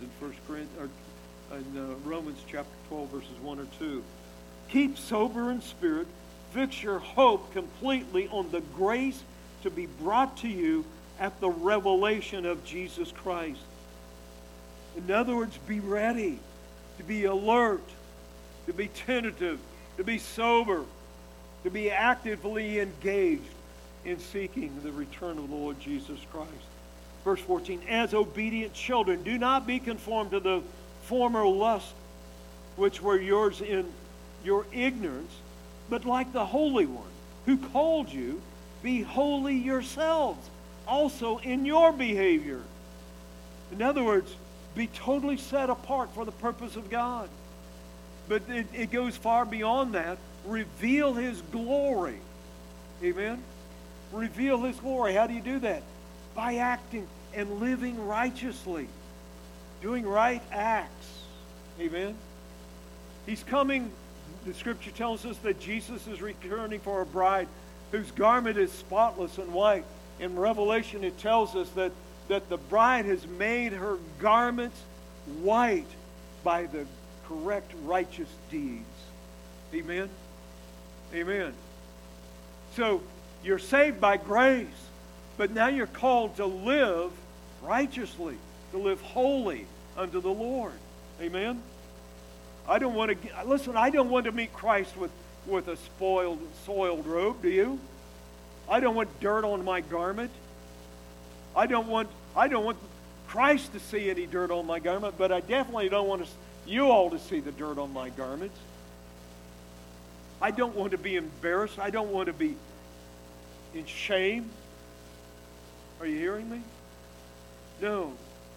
in Romans chapter 12, verses 1 or 2. Keep sober in spirit, fix your hope completely on the grace to be brought to you at the revelation of Jesus Christ. In other words, be ready, to be alert, to be tentative, to be sober, to be actively engaged in seeking the return of the Lord Jesus Christ. Verse 14, as obedient children, do not be conformed to the former lusts which were yours in your ignorance, but like the Holy One who called you, be holy yourselves, also in your behavior. In other words, be totally set apart for the purpose of God. But it goes far beyond that. Reveal His glory. Amen? Reveal His glory. How do you do that? By acting and living righteously. Doing right acts. Amen? He's coming. The Scripture tells us that Jesus is returning for a bride whose garment is spotless and white. In Revelation it tells us that the bride has made her garments white by the correct righteous deeds. Amen? Amen. So you're saved by grace, but now you're called to live righteously, to live holy unto the Lord. Amen? I don't want to meet Christ with a soiled robe, do you? I don't want dirt on my garment. I don't want Christ to see any dirt on my garment, but I definitely don't want you all to see the dirt on my garments. I don't want to be embarrassed. I don't want to be in shame. Are you hearing me? No.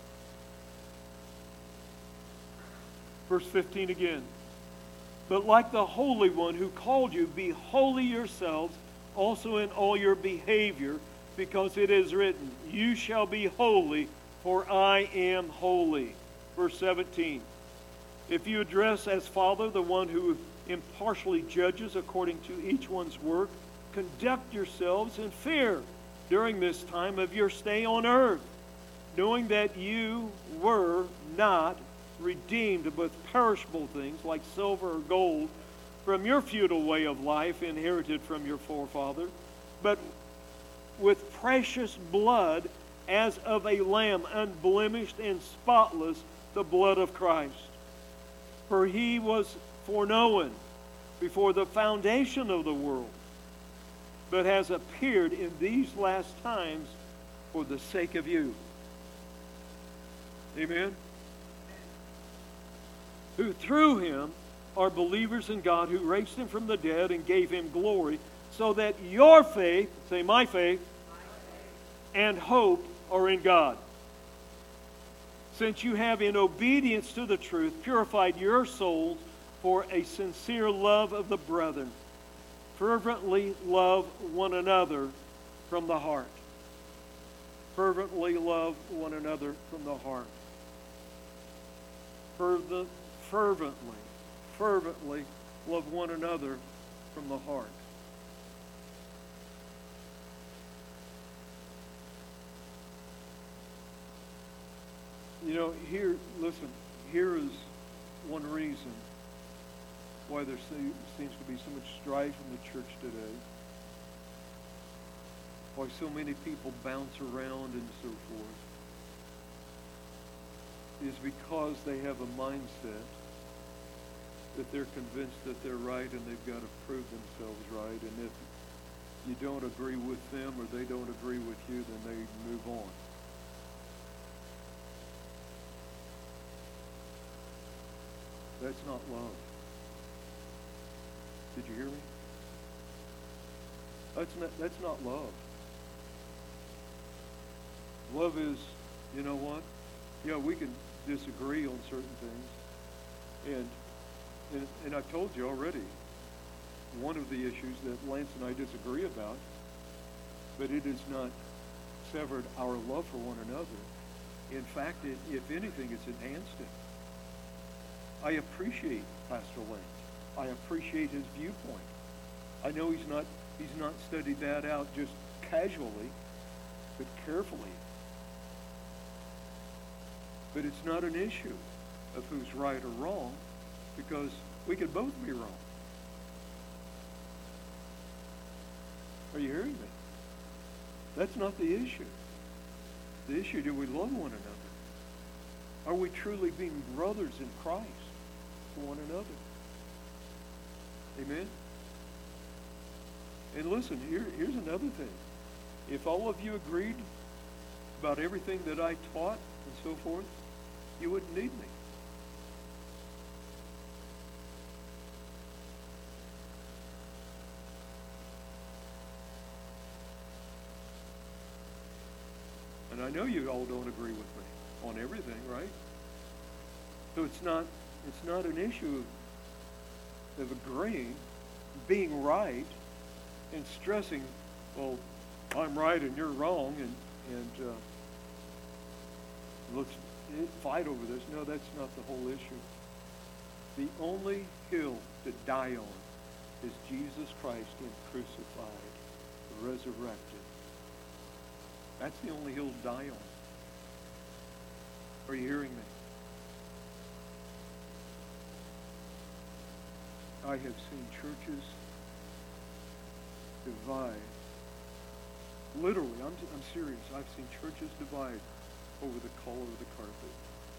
Verse 15 again. But like the Holy One who called you, be holy yourselves also in all your behavior, because it is written, you shall be holy, for I am holy. Verse 17. If you address as Father the one who impartially judges according to each one's work, conduct yourselves in fear during this time of your stay on earth, knowing that you were not redeemed with perishable things like silver or gold from your futile way of life inherited from your forefather, but with precious blood as of a lamb, unblemished and spotless, the blood of Christ. For He was foreknown before the foundation of the world, but has appeared in these last times for the sake of you. Amen? Who through Him are believers in God, who raised Him from the dead and gave Him glory, so that your faith, say my faith, and hope are in God. Since you have, in obedience to the truth, purified your souls for a sincere love of the brethren, fervently love one another from the heart. Fervently love one another from the heart. Fervently love one another from the heart. You know, here is one reason why there seems to be so much strife in the church today. Why so many people bounce around and so forth. Is because they have a mindset that they're convinced that they're right and they've got to prove themselves right. And if you don't agree with them or they don't agree with you, then they move on. That's not love. Did you hear me? That's not love. Love is, you know what? Yeah, we can disagree on certain things. And I've told you already, one of the issues that Lance and I disagree about, but it has not severed our love for one another. In fact, if anything, it's enhanced it. I appreciate Pastor Lance. I appreciate his viewpoint. I know he's not studied that out just casually, but carefully. But it's not an issue of who's right or wrong, because we could both be wrong. Are you hearing me? That's not the issue. The issue, do we love one another? Are we truly being brothers in Christ to one another? Amen? And listen, here's another thing. If all of you agreed about everything that I taught and so forth, you wouldn't need me. And I know you all don't agree with me on everything, right? So it's not an issue of agreeing, being right, and stressing, well, I'm right and you're wrong, and let's fight over this. No, that's not the whole issue. The only hill to die on is Jesus Christ Him crucified, resurrected. That's the only hill to die on. Are you hearing me? I have seen churches divide. Literally, I'm serious. I've seen churches divide over the color of the carpet.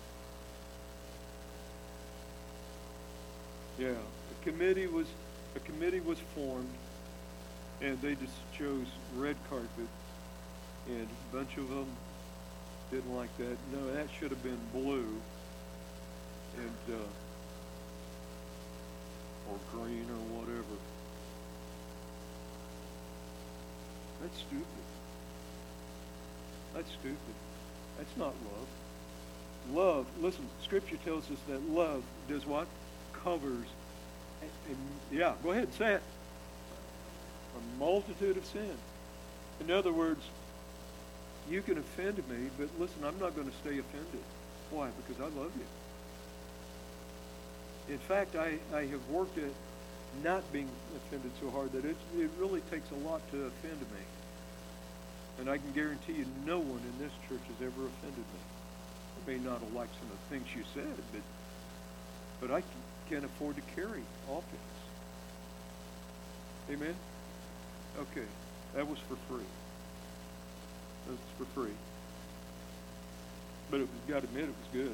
Yeah, a committee was formed, and they just chose red carpet, and a bunch of them didn't like that. No, that should have been blue, and or green or whatever. That's stupid. That's stupid. That's not love. Love, listen, Scripture tells us that love does what? Covers. Yeah, go ahead and say it. A multitude of sin. In other words, you can offend me, but listen, I'm not going to stay offended. Why? Because I love you. In fact, I have worked at not being offended so hard that it really takes a lot to offend me. And I can guarantee you no one in this church has ever offended me. I may not have liked some of the things you said, but I can't afford to carry offense. Amen? Okay, that was for free. That's for free. But you've got to admit it was good.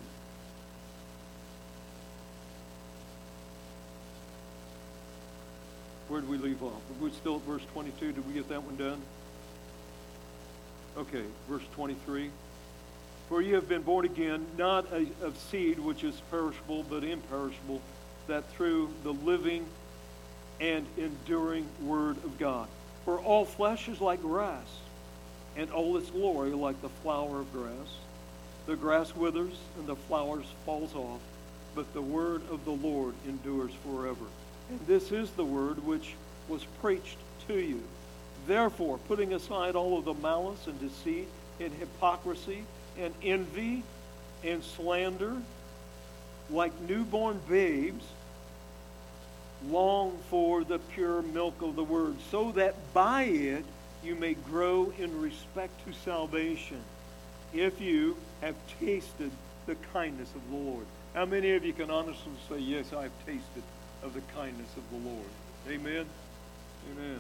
Where did we leave off? We're still at verse 22. Did we get that one done? Okay, verse 23. For you have been born again, not of seed which is perishable, but imperishable, that through the living and enduring word of God. For all flesh is like grass, and all its glory like the flower of grass. The grass withers and the flowers falls off, but the word of the Lord endures forever. And this is the word which was preached to you. Therefore, putting aside all of the malice and deceit and hypocrisy and envy and slander, like newborn babes, long for the pure milk of the word, so that by it you may grow in respect to salvation, if you have tasted the kindness of the Lord. How many of you can honestly say, yes, I have tasted of the kindness of the Lord? Amen? Amen.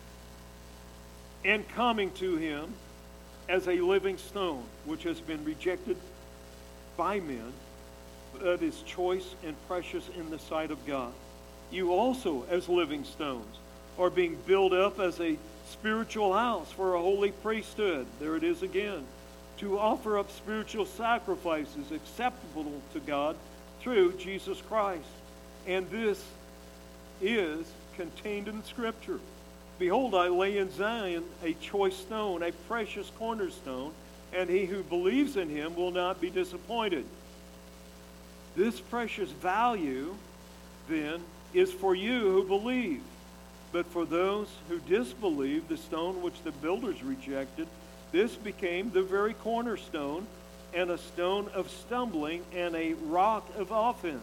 And coming to him as a living stone, which has been rejected by men, but is choice and precious in the sight of God. You also, as living stones, are being built up as a spiritual house for a holy priesthood. There it is again. To offer up spiritual sacrifices acceptable to God through Jesus Christ. And this is contained in Scripture. Behold, I lay in Zion a choice stone, a precious cornerstone, and he who believes in him will not be disappointed. This precious value, then, is for you who believe. But for those who disbelieve, the stone which the builders rejected, this became the very cornerstone, and a stone of stumbling and a rock of offense.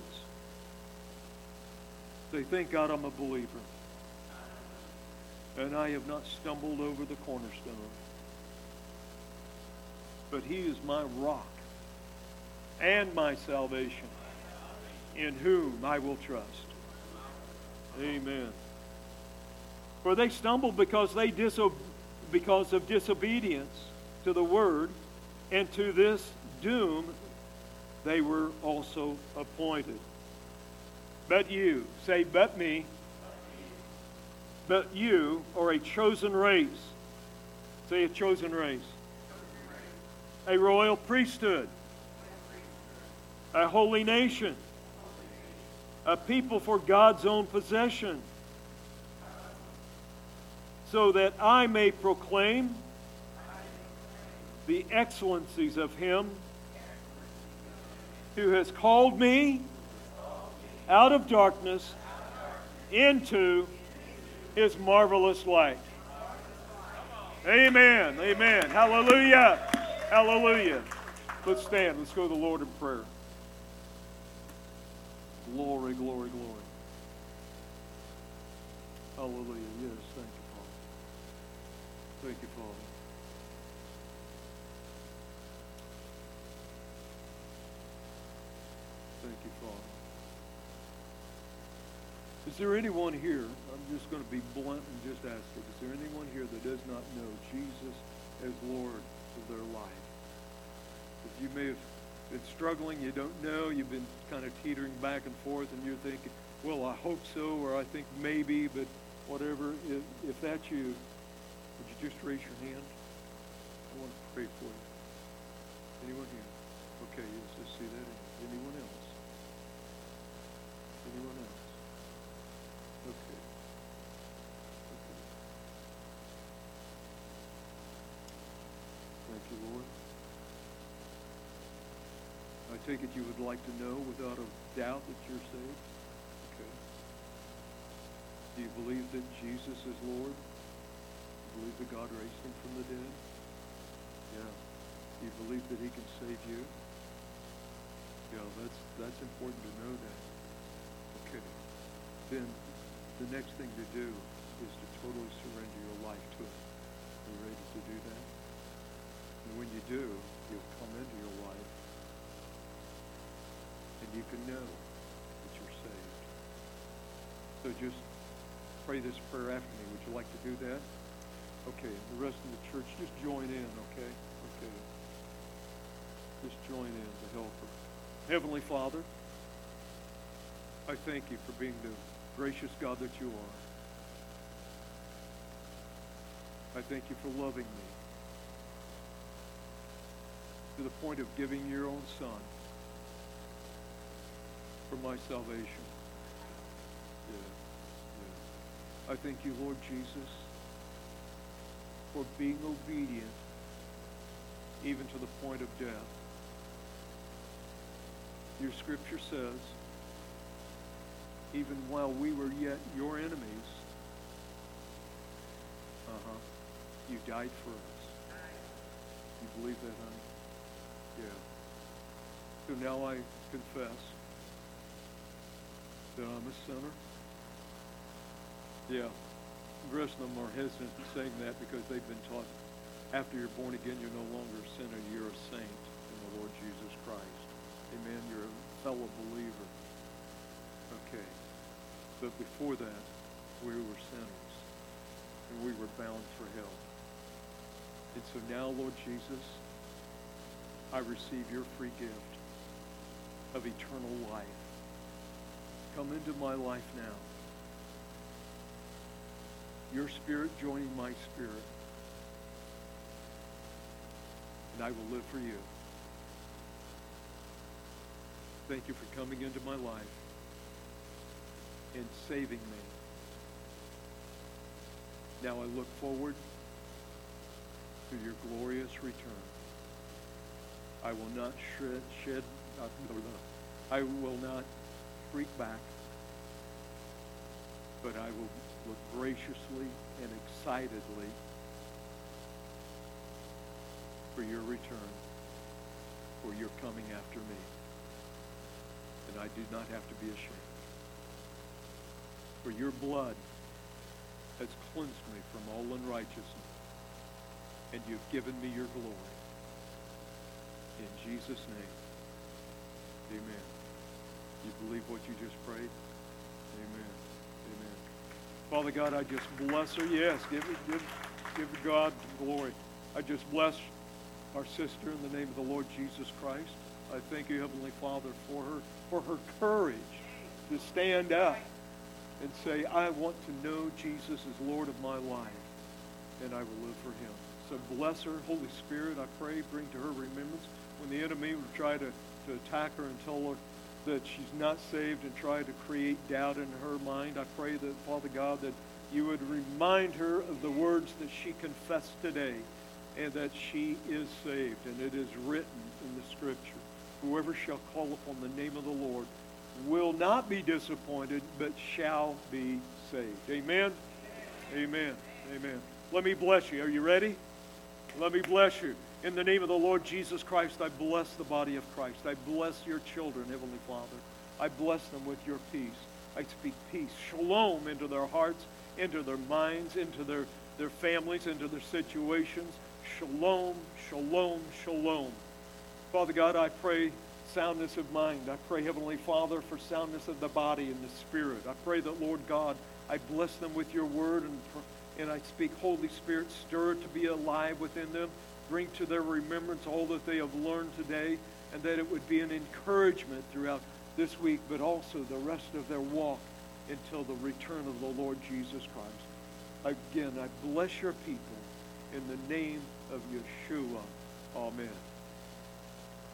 Say, thank God I'm a believer. And I have not stumbled over the cornerstone. But he is my rock and my salvation, in whom I will trust. Amen. For they stumbled because of disobedience to the word, and to this doom they were also appointed. But you, say, but me, but you are a chosen race. Say, a chosen race. A royal priesthood. A holy nation. A people for God's own possession. So that I may proclaim the excellencies of him who has called me out of darkness into his marvelous light. Amen. Amen. Hallelujah. Hallelujah. Let's stand. Let's go to the Lord in prayer. Glory, glory, glory. Hallelujah. Yes, thank you, Father. Thank you, Father. Thank you, Father. Is there anyone here, I'm just going to be blunt and just ask it, is there anyone here that does not know Jesus as Lord of their life? If you may have been struggling, you don't know, you've been kind of teetering back and forth, and you're thinking, well, I hope so, or I think maybe, but whatever. If that's you, would you just raise your hand? I want to pray for you. Anyone here? Okay, yes, I see that. Anyone else? Anyone else? Okay. Okay. Thank you, Lord. I take it you would like to know without a doubt that you're saved? Okay. Do you believe that Jesus is Lord? Do you believe that God raised him from the dead? Yeah. Do you believe that he can save you? Yeah, that's important to know that. Okay. Then the next thing to do is to totally surrender your life to him. Are you ready to do that? And when you do, he'll come into your life, and you can know that you're saved. So just pray this prayer after me. Would you like to do that? Okay, the rest of the church, just join in, okay? Okay. Just join in to help her. Heavenly Father, I thank you for being the gracious God that you are. I thank you for loving me to the point of giving your own Son for my salvation. Yeah. I thank you, Lord Jesus, for being obedient even to the point of death. Your scripture says, even while we were yet your enemies, you died for us. You believe that, honey? Yeah. So now I confess that I'm a sinner. Yeah. The rest of them are hesitant in saying that because they've been taught after you're born again, you're no longer a sinner, you're a saint in the Lord Jesus Christ. Amen. You're a fellow believer. Okay. But before that, we were sinners, and we were bound for hell. And so now, Lord Jesus, I receive your free gift of eternal life. Come into my life now. Your spirit joining my spirit. And I will live for you. Thank you for coming into my life and saving me. Now I look forward to your glorious return. I will not I will not shriek back, but I will look graciously and excitedly for your return, for your coming after me. And I do not have to be ashamed. For your blood has cleansed me from all unrighteousness, and you've given me your glory. In Jesus' name, amen. You believe what you just prayed? Amen. Amen. Father God, I just bless her. Yes, give God glory. I just bless our sister in the name of the Lord Jesus Christ. I thank you, Heavenly Father, for her courage to stand up and say, I want to know Jesus as Lord of my life, and I will live for him. So bless her. Holy Spirit, I pray, bring to her remembrance when the enemy would try to attack her and tell her that she's not saved and try to create doubt in her mind. I pray that, Father God, that you would remind her of the words that she confessed today, and that she is saved. And it is written in the Scripture, whoever shall call upon the name of the Lord will not be disappointed, but shall be saved. Amen? Amen. Amen. Let me bless you. Are you ready? Let me bless you. In the name of the Lord Jesus Christ, I bless the body of Christ. I bless your children, Heavenly Father. I bless them with your peace. I speak peace, shalom, into their hearts, into their minds, into their families, into their situations. Shalom, shalom, shalom. Father God, I pray soundness of mind. I pray, Heavenly Father, for soundness of the body and the spirit. I pray that, Lord God, I bless them with your word, and I speak, Holy Spirit, stir it to be alive within them. Bring to their remembrance all that they have learned today, and that it would be an encouragement throughout this week, but also the rest of their walk until the return of the Lord Jesus Christ. Again, I bless your people in the name of Yeshua. Amen.